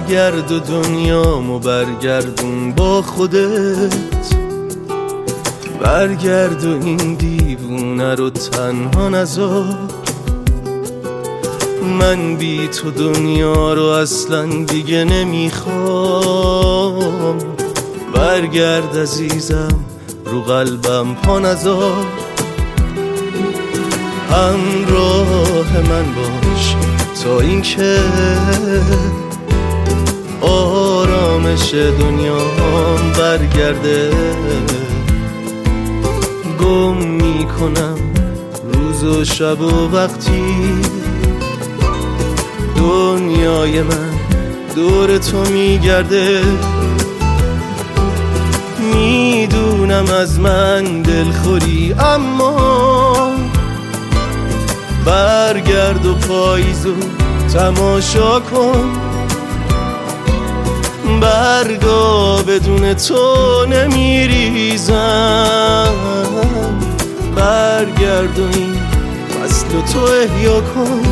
برگرد و دنیامو برگردون با خودت، برگرد و این دیوونه رو تنها نذار. من بی تو دنیا رو اصلا دیگه نمیخوام. برگرد عزیزم رو قلبم پا نذار. همراه من باش تا اینکه آرامش دنیام برگرده. گم میکنم روز و شب و وقتی دنیای من دور تو میگرده. میدونم از من دلخوری اما برگرد و پاییزو تماشا کن. برگا بدون تو نمیریزم. برگرد و این فصل تو احیا کن.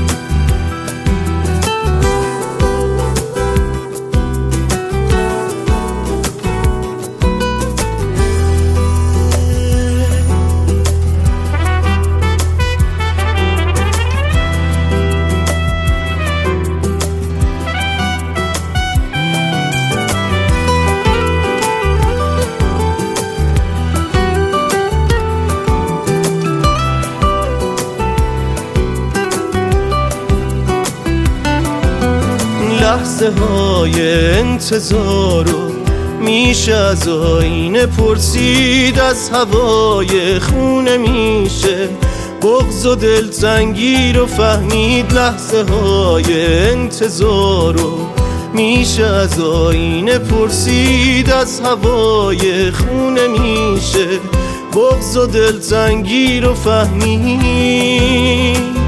لحظه های انتظارو میشه از آینه پرسید، از هوای خونه میشه بغض و دلتنگی رو فهمید. لحظه های انتظارو میشه از آینه پرسید، از هوای خونه میشه بغض و دلتنگی رو فهمید.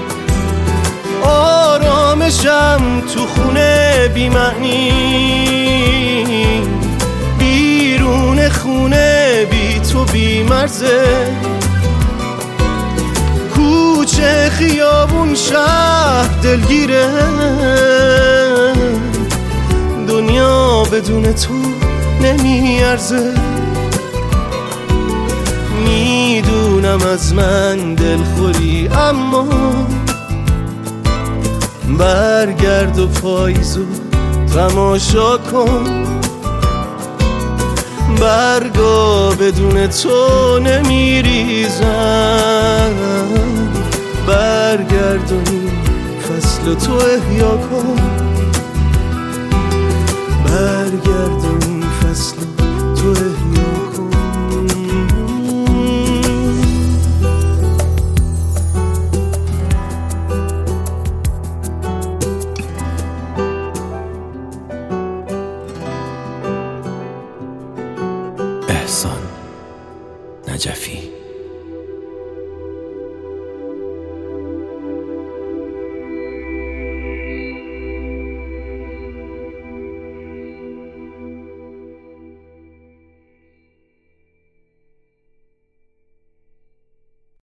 آرامشم تو خونه بی معنی، بیرون خونه بی تو بی مرزه. کوچه خیابون شهر دلگیره، دنیا بدون تو نمیارزه. میدونم از من دلخوری اما برگرد و پاییزو تماشا کن. برگا بدون تو نمیریزم. برگرد و این فصل تو احیا کن. برگرد و این فصل تو احیا کن. احسان نجفی.